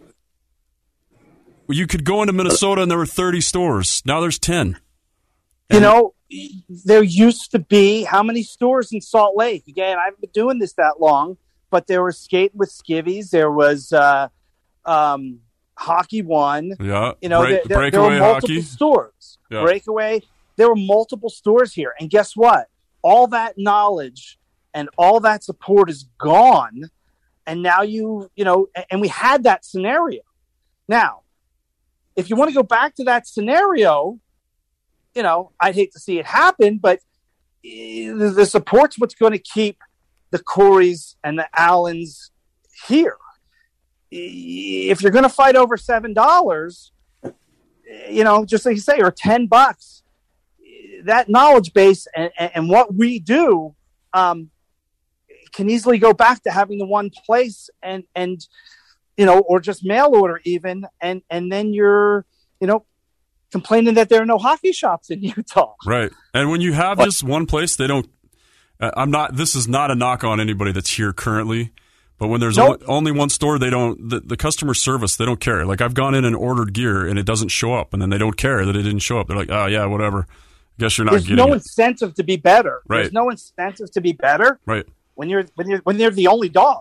you could go into Minnesota and there were thirty stores. Now there's ten. And you know, there used to be how many stores in Salt Lake? Again, I haven't been doing this that long, but there was Skating with Skivvies. There was uh, um, Hockey One. Yeah, you know, Break, there, there, there were multiple hockey. stores. Yeah. Breakaway. There were multiple stores here, and guess what? All that knowledge and all that support is gone, and now you, you know, and we had that scenario. Now, if you want to go back to that scenario, you know, I'd hate to see it happen, but the support's what's going to keep the Coreys and the Allens here. If you're going to fight over seven dollars, you know, just like you say, or ten bucks, that knowledge base and, and what we do um, can easily go back to having the one place and, and, you know, or just mail order even. And, and then you're, you know, complaining that there are no hockey shops in Utah. Right. And when you have just one place, they don't, I'm not, this is not a knock on anybody that's here currently. But when there's nope. only one store, they don't, the, the customer service, they don't care. Like I've gone in and ordered gear and it doesn't show up, and then they don't care that it didn't show up. They're like, oh yeah, whatever. I guess you're not There's getting no it. incentive to be better. Right. There's no incentive to be better. Right. When you're, when you're, when they're the only dog.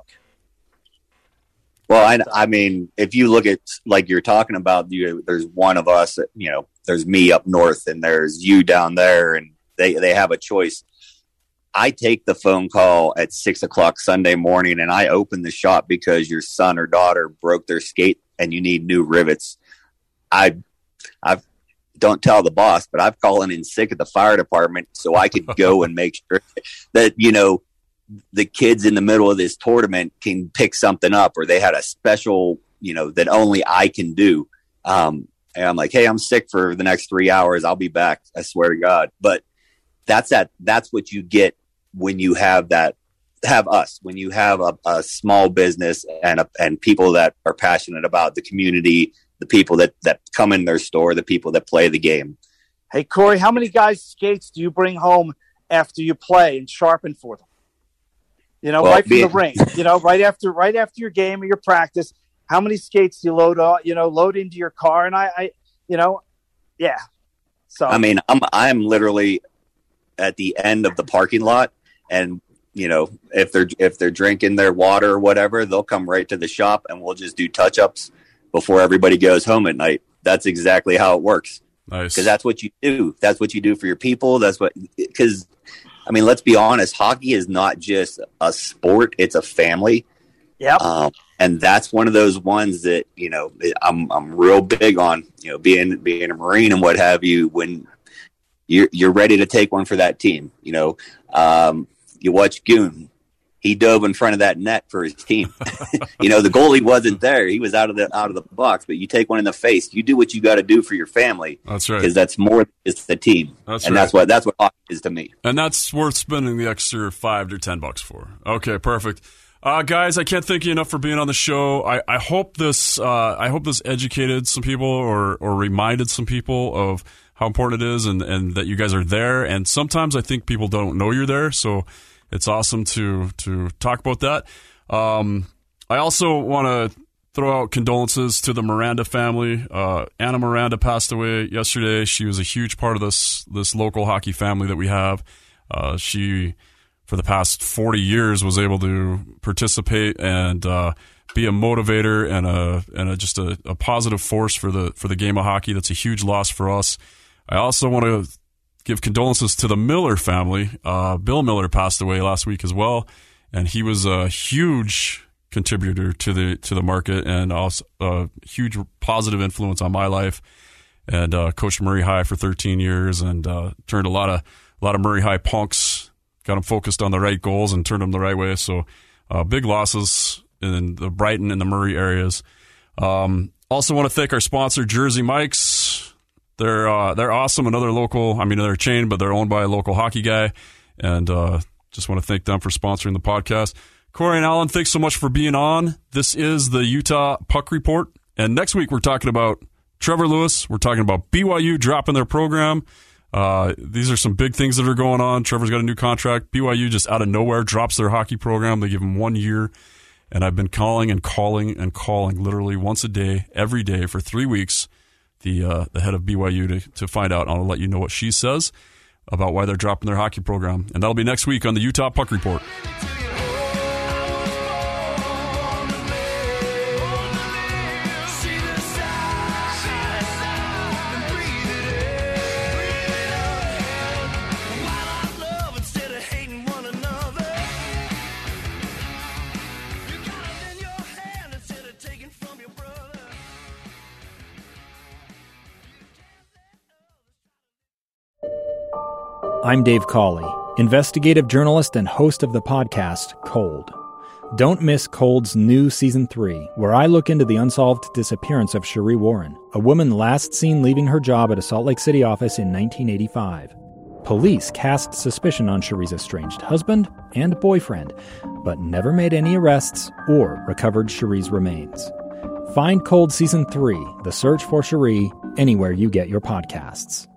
Well, I, I mean, if you look at, like you're talking about, you, there's one of us, that, you know, there's me up north and there's you down there, and they, they have a choice. I take the phone call at six o'clock Sunday morning and I open the shop because your son or daughter broke their skate and you need new rivets. I, I don't tell the boss, but I've called in sick at the fire department so I could go and make sure that, you know, the kids in the middle of this tournament can pick something up, or they had a special, you know, that only I can do. Um, and I'm like, hey, I'm sick for the next three hours. I'll be back. I swear to God. But that's that, that's what you get when you have that, have us, when you have a, a small business and a, and people that are passionate about the community, the people that, that come in their store, the people that play the game. Hey, Corey, how many guys' skates do you bring home after you play and sharpen for them? You know, well, right from being, the ring, you know, right after, right after your game or your practice, how many skates do you load, uh, you know, load into your car? And I, I, you know, yeah. So, I mean, I'm, I'm literally at the end of the parking lot, and you know, if they're if they're drinking their water or whatever, they'll come right to the shop and we'll just do touch ups before everybody goes home at night. That's exactly how it works. Nice, because that's what you do. That's what you do for your people. That's what because. I mean, let's be honest. Hockey is not just a sport; it's a family. Yeah, um, and that's one of those ones that you know I'm I'm real big on. You know, being being a Marine and what have you. When you're you're ready to take one for that team, you know, um, you watch Goon. He dove in front of that net for his team. You know, the goalie wasn't there; he was out of the out of the box. But you take one in the face. You do what you got to do for your family. That's right, because that's more than just the team. That's and right. that's what that's what hockey is to me. And that's worth spending the extra five to ten bucks for. Okay, perfect, uh, guys. I can't thank you enough for being on the show. I, I hope this uh, I hope this educated some people or or reminded some people of how important it is, and and that you guys are there. And sometimes I think people don't know you're there, so. It's awesome to to talk about that. Um, I also want to throw out condolences to the Miranda family. Uh, Anna Miranda passed away yesterday. She was a huge part of this this local hockey family that we have. Uh, she, for the past forty years, was able to participate and uh, be a motivator and a and a, just a, a positive force for the for the game of hockey. That's a huge loss for us. I also want to give condolences to the Miller family. Uh, Bill Miller passed away last week as well, and he was a huge contributor to the to the market and also a huge positive influence on my life. And uh, coached Murray High for thirteen years and uh, turned a lot of a lot of Murray High punks, got them focused on the right goals and turned them the right way. So uh, big losses in the Brighton and the Murray areas. Um, also want to thank our sponsor, Jersey Mike's. They're uh, they're awesome. Another local, I mean, they're a chain, but they're owned by a local hockey guy. And uh, just want to thank them for sponsoring the podcast. Corey and Alan, thanks so much for being on. This is the Utah Puck Report. And next week, we're talking about Trevor Lewis. We're talking about B Y U dropping their program. Uh, these are some big things that are going on. Trevor's got a new contract. B Y U just out of nowhere drops their hockey program. They give him one year. And I've been calling and calling and calling literally once a day, every day for three weeks. The uh, the head of B Y U to, to find out. I'll let you know what she says about why they're dropping their hockey program. And that'll be next week on the Utah Puck Report. I'm Dave Cawley, investigative journalist and host of the podcast Cold. Don't miss Cold's new Season three, where I look into the unsolved disappearance of Cherie Warren, a woman last seen leaving her job at a Salt Lake City office in nineteen eighty-five. Police cast suspicion on Cherie's estranged husband and boyfriend, but never made any arrests or recovered Cherie's remains. Find Cold Season three, The Search for Cherie, anywhere you get your podcasts.